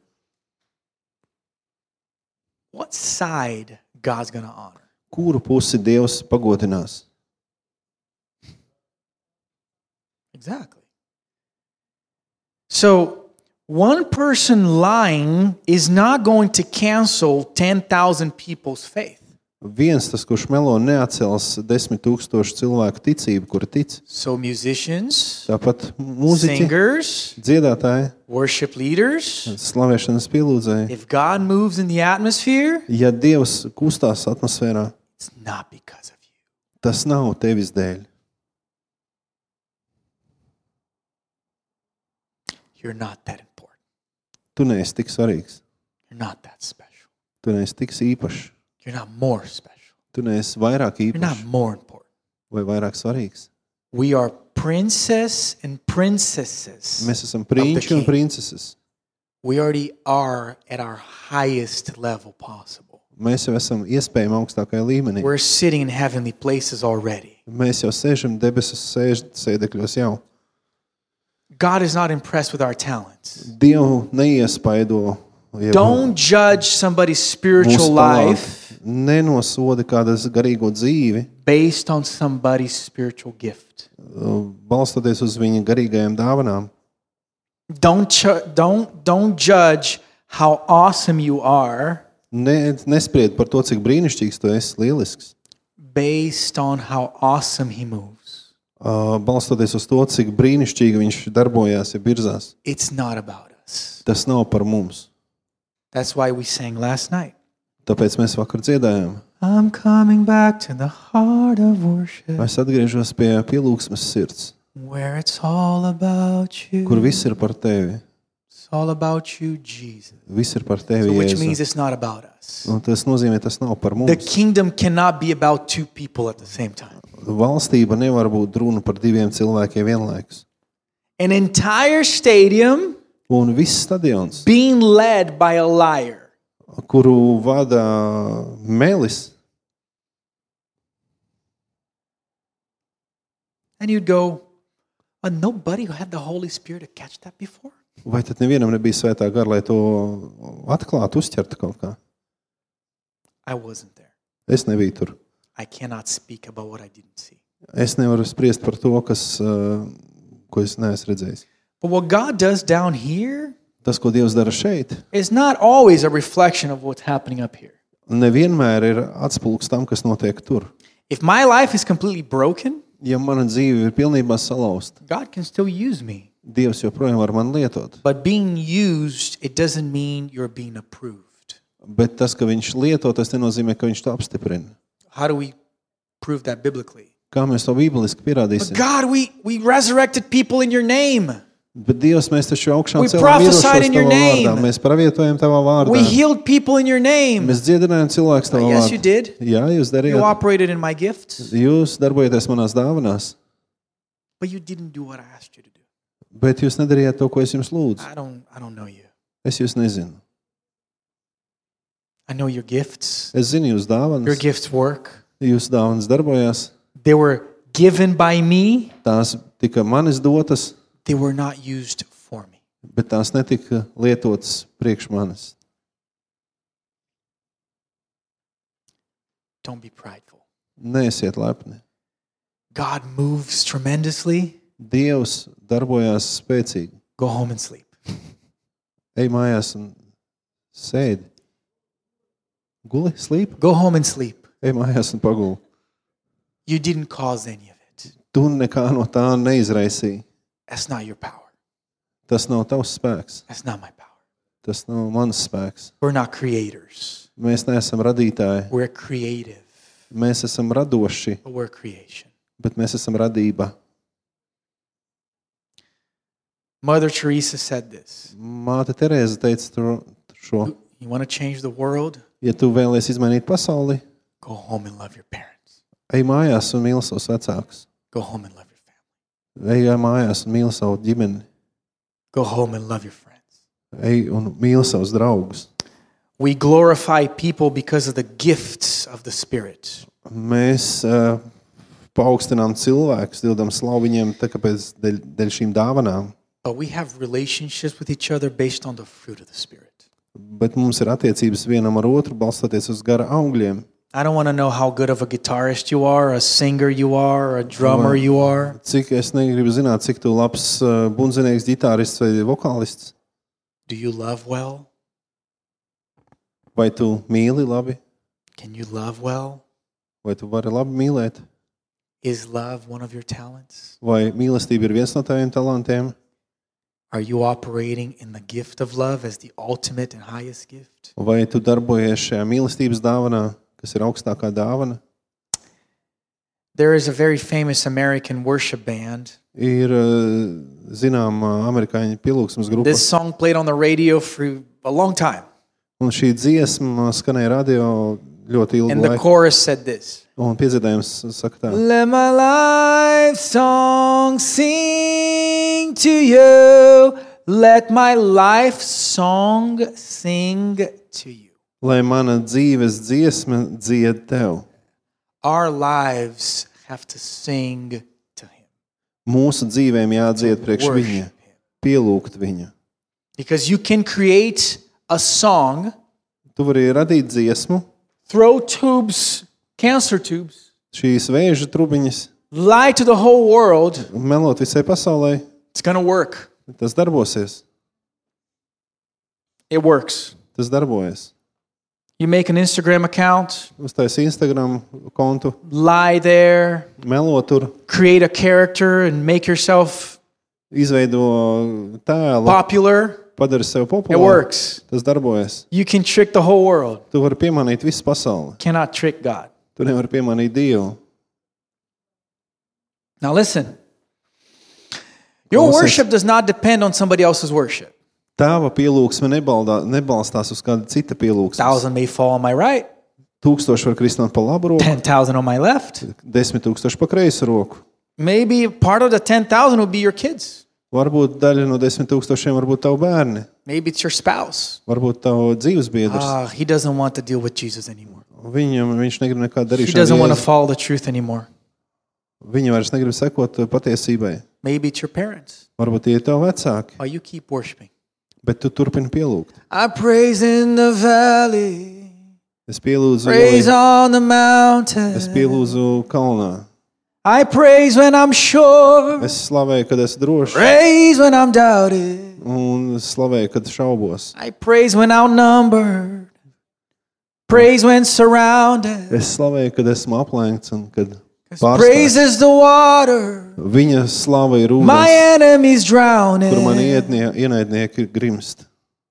What side God's going to honor? Kuru pusi Dievs pagodinās? Exactly. So, one person lying is not going to cancel 10,000 people's faith. Viens, tas, kurš melo, neatcels 10,000 cilvēku ticību, kura tic. So, musicians, Tāpat mūziķi, singers, dziedātāji, worship leaders, slavēšanas pielūdzēji. if God moves in the atmosphere, Ja Dievs kustās atmosfērā, it's not because of you. tas nav tevis dēļ. You're not that important. Tu neesi tik svarīgs. You're not that special. Tu neesi tik īpašs. You're not more special. Tu neesi vairāk You're not īpašs more important. vai vairāk svarīgs. We are princes and princesses. Mēs esam prinči un king. princeses. We already are at our highest level possible. Mēs jau esam iespējami augstākajā līmenī. We're sitting in heavenly places already. Mēs jau sēžam debesu sēdekļos jau. God is not impressed with our talents. Dievu neiespaido. jeb Don't judge somebody's mūsu spiritual talantu. life Nenosoda kādas garīgo dzīvi, based on somebody's spiritual gift. balstoties uz viņa garīgajām dāvanām. Don't judge how awesome you are Nespried par to, cik brīnišķīgs tu esi, lielisks. based on how awesome he moves. Balstoties uz to, cik brīnišķīgi viņš darbojās, ja birzās. It's not about us. Tas nav par mums. That's why we sang last night. Tāpēc mēs vakar dziedājām. I'm coming back to the heart of worship Es atgriežos pie pielūgsmes sirds, where it's all about you. kur viss ir par tevi. It's all about you, Jesus. Viss ir par tevi, So which Jēzu. means it's not about us. Un tas nozīmē, tas nav par The mums. kingdom cannot be about 2 people at the same time. Valstība nevar būt runa par 2 cilvēkiem vienlaikus. An entire stadium Un viss stadions, being led by a liar. kuru vada melis, And you'd go, nobody who had the Holy Spirit to catch that before? vai tad nevienam nebija svētā gara, lai to atklātu, uzķertu kaut kā? I wasn't there. Es nebiju tur. I cannot speak about what I didn't see. Es nevaru spriest par to, ko es neesmu redzējis. But what God does down here Tas, ko Dievs dara šeit, is not always a reflection of what's happening up here. nevienmēr ir atspulgs tam, kas notiek tur. If my life is completely broken, Ja mana dzīve ir pilnībā salauzta, God can still use me. Dievs joprojām var mani lietot. But being used, it doesn't mean you're being approved. Bet tas, ka viņš lieto, tas nenozīmē, ka viņš to apstiprina. How do we prove that biblically? Kā mēs to bībeliski But pierādīsim? God, we resurrected people in your name. Bet Dievs, mēs taču augšām We celām prophesied mirušos in your tavā vārdā. name. Mēs pravietojam tavā vārdā. We healed people in your name. Mēs dziedinājam cilvēkus tavā Yes, vārdā. you did. Jā, jūs You darījāt. operated in my gifts. Jūs darbojaties manās dāvanās. but you didn't do what I asked you to do. Bet jūs nedarījāt to, ko es jums lūdzu. I don't know you. Es jūs nezinu. I know your gifts. Es zinu jūs Your dāvanas. gifts work. Jūsu dāvanas darbojās. They were given by me. Tās tika manis dotas, They were not used for me. bet tās netika lietotas priekš manis. Don't be prideful. Neesiet lepni. God moves tremendously. Dievs darbojās spēcīgi. Go home and sleep. Ej mājās un sēdi. Guli, slīp. Go home and sleep. Ej mājās un paguli. You didn't cause any of it. Tu nekā no tā neizraisīji. That's not your power. Tas nav tavs spēks. That's not my power. Tas nav mans spēks. We're not creators. Mēs neesam radītāji. We're creative, Mēs esam radoši, but we're creation. bet mēs esam radība. Mother Teresa said this. Māte Terēza teica šo. You want to change the world? Ja tu vēlies izmainīt pasauli, Go home and love your parents. ej mājās un mīli savus vecākus. Go home and love your family. Ej mājās un mīli savu ģimeni. Go home and love your friends. Ej un mīli savus draugus. We glorify people because of the gifts of the Spirit. Mēs paaugstinām cilvēkus, dodam slavu viņiem tāpēc dēļ šīm dāvanām. But we have relationships with each other based on the fruit of the Spirit. Bet mums ir attiecības vienam ar otru, balstoties uz gara augļiem. I don't want to know how good of a guitarist you are, a singer you are, a drummer you are. Cik es negribu zināt, cik tu labs bundzinieks, ģitārists vai vokālists. Do you love well? Vai tu mīli labi? Can you love well? Vai tu vari labi mīlēt? Is love one of your talents? Vai mīlestība ir viens no taviem talantiem? Are you operating in the gift of love as the ultimate and highest gift? Vai tu darbojies šajā mīlestības dāvanā, kas ir augstākā dāvana? There is a very famous American worship band. Ir zināma amerikāņu pielūgsmes grupa. This song played on the radio for a long time. Un šī dziesma skanēja radio ļoti ilgu And the laiku. chorus said this. Un piedziedājums saka tā. Let my life song sing to you. Let my life song sing to you. Lai mana dzīves dziesma dzied tev. Our lives have to sing to him. Mūsu dzīvēm jādzied priekš Worship viņa, him. pielūgt viņu. Because you can create a song, Tu vari radīt dziesmu, throw tubes, cancer tubes, šīs vēža trubiņas, lie to the whole world. melot visai pasaulē. It's going to work. Tas darbosies. It works. Tas darbojas. You make an Instagram account, Uztais Instagram kontu, lie there, melo tur, create a character and make yourself izveido tēlu, popular. padari sev It populāru. works. Tas darbojas. You can trick the whole world. Tu vari piemanīt visu pasauli. Cannot trick God. Tu nevari piemanīt Dievu. Now listen. Your worship does not depend on somebody else's worship. Tava pielūgsme nebalstās uz kāda cita pielūgsmes. 1,000 may fall on my right, 1000 var krist man pa labu roku, 10,000 on my left. 10,000 pa kreisu roku. Maybe part of the 10,000 will be your kids. Varbūt daļa no 10,000 varbūt tavu bērni, Maybe it's your spouse. varbūt tavu dzīvesbiedrs. He doesn't want to deal with Jesus anymore. Viņš negrib nekādu He darīšanu. doesn't want to follow the truth anymore. Viņa vairs negrib sekot patiesībai. Maybe it's your parents. Varbūt tie ir tavi vecāki, Oh, you keep worshiping. bet tu turpini pielūgt. I praise in the valley, Es pielūdzu, praise on the es mountain. pielūdzu kalnā. I praise when I'm sure, Es slavēju, kad esmu drošs, praise when I'm doubted. un slavēju, kad šaubos. I praise when outnumbered, praise when surrounded. Es slavēju, kad esmu aplenkts un kad 'Cause praise pārstāvs. is the water Viņa slava ir my ūdens, enemies drowning. kur mani ienaidnieki grimst.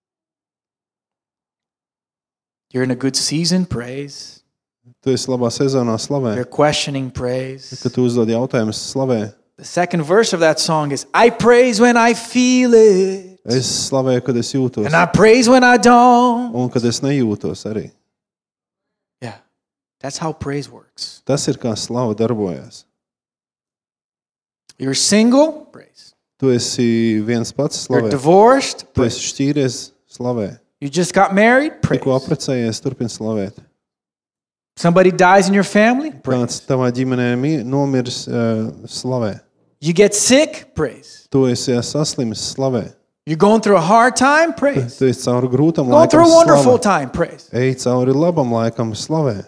You're in a good season, praise. Tu esi labā sezonā, slavē. You're questioning, praise. Kad tu uzdod jautājumus, slavē. The second verse of that song is, I praise when I feel it, Es slavēju, kad es jūtos, and I praise when I don't. un kad es nejūtos arī. Yeah, that's how praise works. Tas ir kā slava darbojas. You're single? Praise. Tu esi viens pats, You're slavē. divorced? Tu Praise. esi šķīries, slavē. You just got married? Praise. Tikko apprecējies, turpini slavēt. Somebody dies in your family? Praise. Kāds tavā ģimenē nomirs, slavē. You get sick? Praise. Tu esi saslimis, slavē. You're going through a hard time? Praise. Tu esi cauri grūtam Going through laikam, a wonderful slavē. time? Praise. Ej cauri labam laikam, slavē.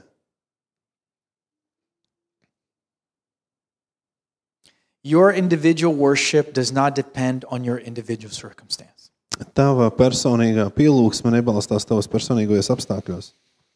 Your individual worship does not depend on your individual circumstance. Tava personīgā pielūgsme nebalstās tavas personīgajos apstākļos.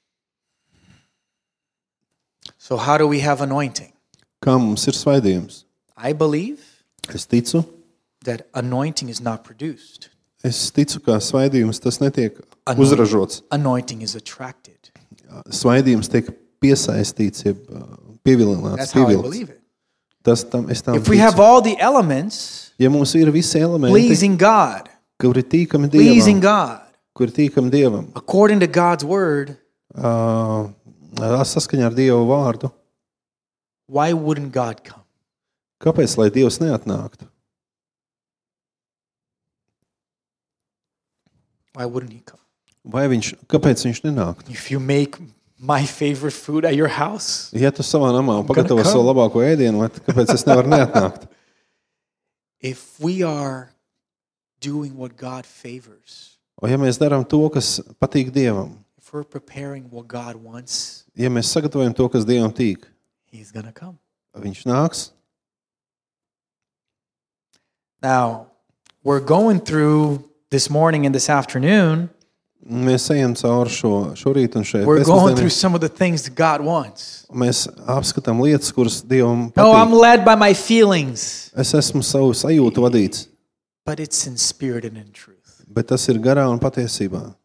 So how do we have anointing? Kā mums ir svaidījums? I believe Es ticu, that anointing is not produced. ka svaidījums tas netiek uzražots. Anointing is attracted. Svaidījums tiek piesaistīts, jeb pievilināts. That's how I believe it. Es tam If we ticu. have all the elements, Ja mums ir visi elementi, pleasing God, kuri ir tīkami pleasing Dievam, God, kuri ir tīkami Dievam, according to God's word, saskaņā ar Dievu vārdu, why wouldn't God come? kāpēc lai Dievs neatnāktu? Why wouldn't he come? Kāpēc viņš nenāktu? If you make my favorite food at your house, Ja tu savā namā gonna pagatavo come. savu labāko ēdienu, kāpēc es nevaru neatnākt? if we are doing what God favors, O ja mēs darām to, kas patīk Dievam, if we're preparing what God wants, ja mēs sagatavojam to, kas Dievam tīk, he's going to come. viņš nāks. Now, we're going through this morning and this afternoon, Mēs ejam cauri šorīt un šeit. we're going through some of the things that God wants. Mēs apskatām lietas, kuras Dievam No, I'm patīk. led by my feelings, Es esmu savu sajūtu vadīts, but it's in spirit and in truth. bet tas ir garā un patiesībā.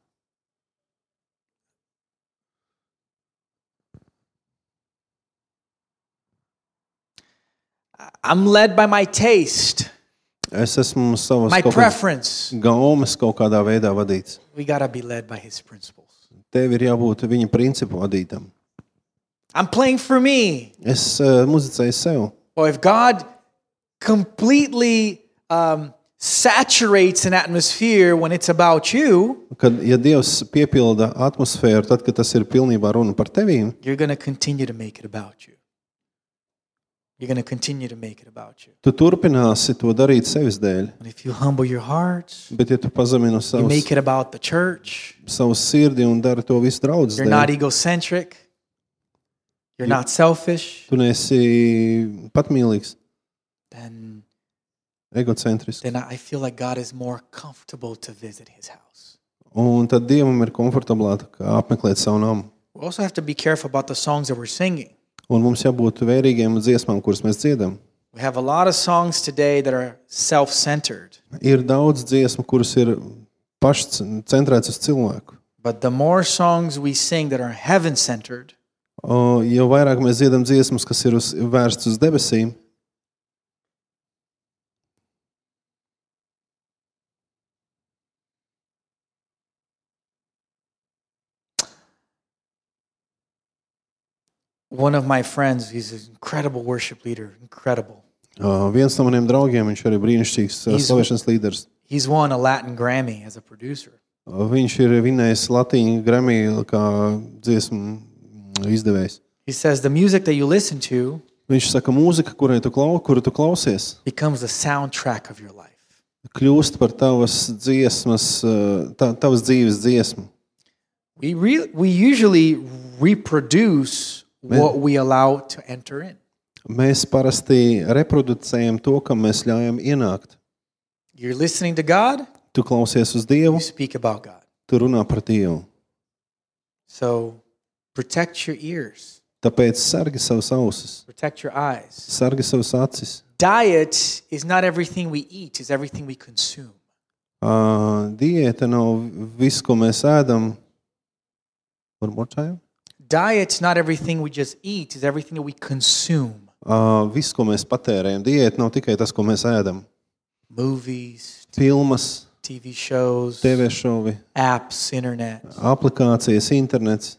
I'm led by my taste, Es esmu savas my kaut kādas preference. gaumas kaut kādā veidā vadīts. We got to be led by his principles. Tev ir jābūt viņa principu vadītam. I'm playing for me. Es muzicēju sev. Well, if God completely saturates an atmosphere when it's about you, Ja Dievs piepilda atmosfēru, tad, kad tas ir pilnībā runa par tevīm, you're going to continue to make it about you. You're going to continue to make it about you. tu turpināsi to darīt sevis dēļ. And if you humble your hearts, Bet ja tu pazemini you make it about the church, savu sirdi un dari to visu draudzes you're not dēļ, egocentric, you're not selfish, tu neesi patmīlīgs, then egocentrisks. I feel like God is more comfortable to visit his house. Un tad Dievam ir komfortablāk apmeklēt savu namu. We also have to be careful about the songs that we're singing. Un mums jābūt vērīgiem dziesmām, kuras mēs dziedam. We have a lot of songs today that are self-centered. Ir daudz dziesmu, kuras ir pašcentrētas uz cilvēku. But the more songs we sing that are heaven-centered, Jo vairāk mēs dziedam dziesmas, kas ir vērsts uz debesīm, one of my friends, he's an incredible worship leader, incredible. viens no maniem draugiem, viņš arī brīnišķīgs slavēšanas līderis. He's won a Latin Grammy as a producer. Viņš ir vinējis Latīņu Grammy kā dziesmu izdevējs. He says the music that you listen to Viņš saka, mūzika, kuru tu klausies, becomes the soundtrack of your life. kļūst par tavas dziesmas, tavas dzīves dziesmu. We usually reproduce what we allow to enter in. Mēs parasti reproducējam to, kam mēs ļaujam ienākt. You're listening to God, Tu klausies uz Dievu, you speak about God. tu runā par Dievu. So protect your ears, Tāpēc sargi savus ausis, protect your eyes. sargi savus acis. Diet is not everything we eat, it's everything we consume. Diēta nav viss, ko mēs ēdam. One more time. Diet's not everything we just eat, it's everything that we consume. Viss, ko mēs patērējam. Diēta nav tikai tas, ko mēs ēdam. Movies, Filmas, TV shows, TV šovi, apps, internet. aplikācijas, internets.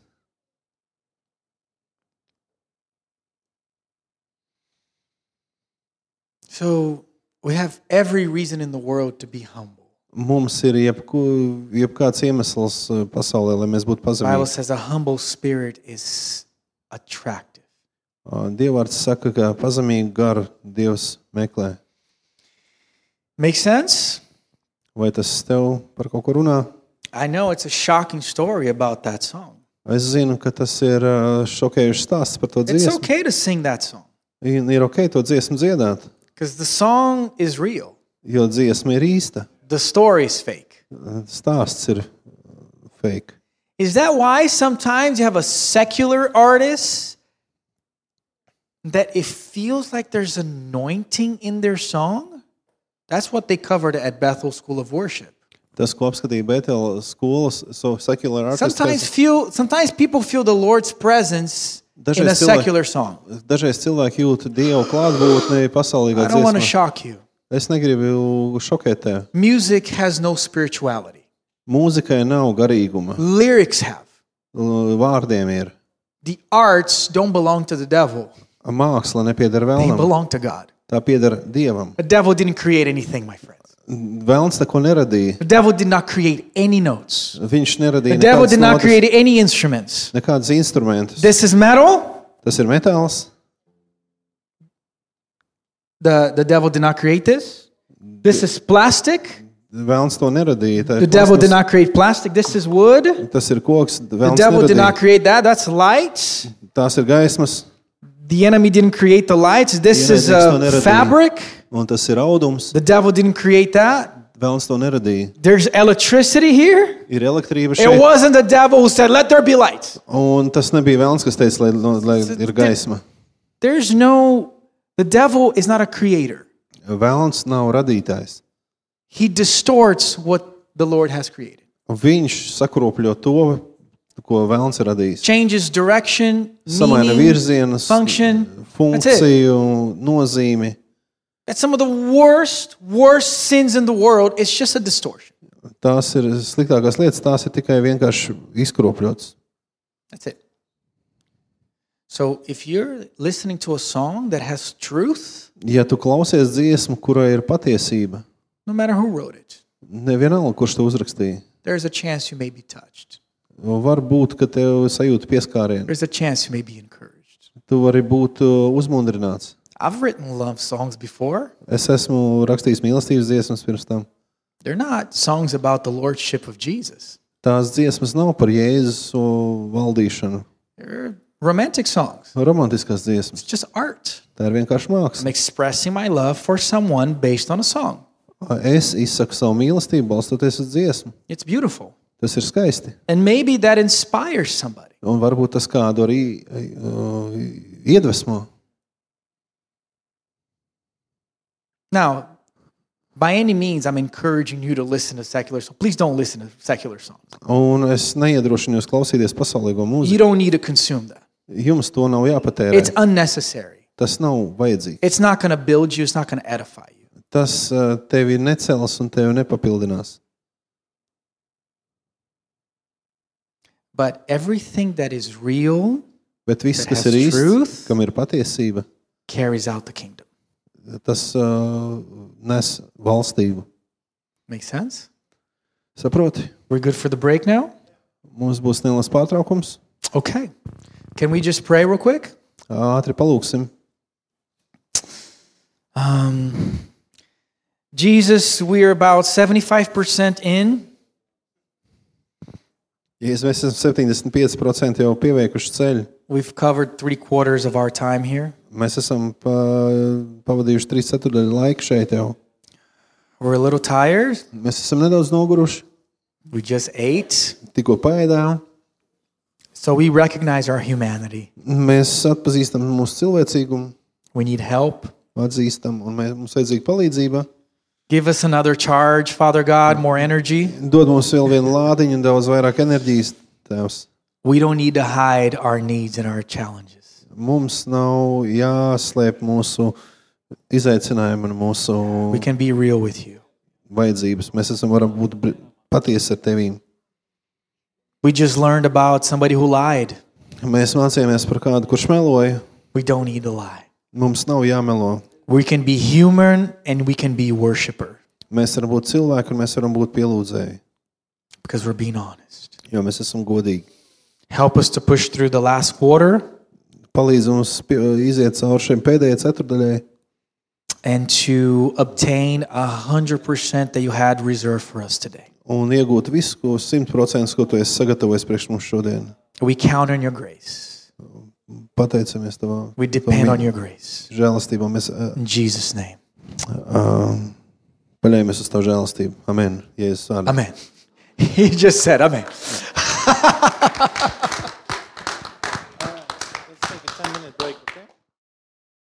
So we have every reason in the world to be humble. Mums ir jebkāds iemesls pasaulē, lai mēs būtu The Bible pazemīgi. says a humble spirit is attractive. Dievvvārds saka, ka pazemīgu garu Dievs meklē. Make sense? Vai tas tev par kaut ko runā? I know it's a shocking story about that song. Es zinu, ka tas ir šokējušs stāsts par to It's dziesmu. okay to sing that song Ir ok to dziesmu dziedāt, because the song is real. jo dziesma ir īsta. The story is fake. Stāsts ir fake. Is that why sometimes you have a secular artist that it feels like there's anointing in their song? That's what they covered at Bethel School of Worship. Tas, ko apskatīja Bētela skolas, secular artists, Sometimes people feel the Lord's presence in a secular song. Dažreiz cilvēki jūt Dievu klātbūtni pasaulīgā I don't want to dziesmā. shock you. Es negribu šokēt tevi. Music has no spirituality. Mūzikai nav garīguma. Lyrics have. Vārdiem ir. The arts don't belong to the devil. Māksla nepieder They vēlnam. belong to God. Tā pieder Dievam. The devil didn't create anything, my friends. Vēlns neko neradīja. The devil did not create any notes. Viņš The neradīja devil nekādas did not notis, create any instruments. nekādas instrumentus. This is metal. Tas ir metāls. The devil did not create this. This is plastic. Vēlns to neradīja. Tā ir The devil did plasmas. not create plastic. This is wood. Tas ir koks. The Vēlns devil did not neradīja. create that. That's lights. Tās ir gaismas. The enemy didn't create the lights. This The is enemy didn't fabric. Un tas ir audums. The devil didn't create that. Vēlns to neradīja. There's electricity here. Ir elektrība It šeit. wasn't the devil who said, "Let there be light." Un tas nebija vēlns, kas teica, lai ir gaisma. There's no. The devil is not a creator. Vēlns nav radītājs. He distorts what the Lord has created. Viņš sakropļo to, ko vēlns ir radījis. Changes direction, Samaina meaning, virzienus, function. That's it. funkciju, nozīmi. That's some of the worst sins in the world. It's just a distortion. Tās ir sliktākās lietas, tās ir tikai vienkārši izkropļotas. That's it. So if you're listening to a song that has truth, Ja tu klausies dziesmu, kurai ir patiesība, no matter who wrote it, nevienalga, kurš to uzrakstīja, there's a chance you may be touched. var būt, ka tev sajūta pieskārienu. There's a chance you may be encouraged. Tu vari būt uzmundrināts. I've written love songs before. Es esmu rakstījis mīlestības dziesmas pirms tam. They're not songs about the lordship of Jesus. Tās dziesmas nav par Jēzus valdīšanu. They're romantic songs. Romantiskās dziesmas. It's just art. Tā ir vienkārši māksla. I'm expressing my love for someone based on a song. Es izsaku savu mīlestību, balstoties uz dziesmu. It's beautiful. Tas ir skaisti. And maybe that inspires somebody. Un varbūt tas kādu arī iedvesmo. Now, by any means, I'm encouraging you to listen to secular songs. Please don't listen to secular songs. Un es neiedrošinu jūs klausīties pasaulīgo You mūziku. don't need to consume that. Jums to nav jāpatērē. It's unnecessary. Tas nav vajadzīgs. It's not going to build you. It's not going to edify you. Tas tevi necels un tevi nepapildinās. But everything that is real Bet viss, That kas has ir īsts, truth. kam ir patiesība, carries out the kingdom. tas nes valstību. Make sense? Saproti? We're good for the break now? Mums būs neliels pārtraukums. Okay. Can we just pray real quick? Ātri palūksim. Jesus, we're about 75% in. Ja mēs esam 75% jau pieveikuši ceļu, We've covered 3/4 of our time here. mēs esam pavadījuši 3/4 laiku šeit jau. We're a little tired. Mēs esam nedaudz noguruši, We just ate. tikko paēdām. So we recognize our humanity. Mēs atpazīstam mūsu cilvēcīgumu, We need help. atzīstam, un mums vajadzīga palīdzība. Give us another charge, Father God, more energy. Dod mums vēl vienu lādiņu un daudz vairāk enerģijas, Tēvs. We don't need to hide our needs and our challenges. Mums nav jāslēp mūsu izaicinājumi un mūsu We can be real with you. vajadzības. Mēs varam būt patiesi ar Tevīm. We just learned about somebody who lied. Mēs mācījāmies par kādu, kurš meloja. We don't need to lie. Mums nav jāmelo. We can be human and we can be worshiper Mēs varam būt cilvēki un mēs varam būt pielūdzēji, because we're being honest. jo mēs esam godīgi. Help us to push through the last quarter Palīdz mums iziet cauri šiem pēdējai ceturdaļai and to obtain 100% that you had reserved for us today. un iegūt visu, ko 100%, ko tu esi sagatavojis priekš mums šodien. We count on your grace. Pateicamies Tavā. We depend on your grace. Žēlastībā mēs In Jesus' name. paļaujamies uz Tavu žēlastību. Amen. Jēzus vārdā. Amen. He just said, Amen.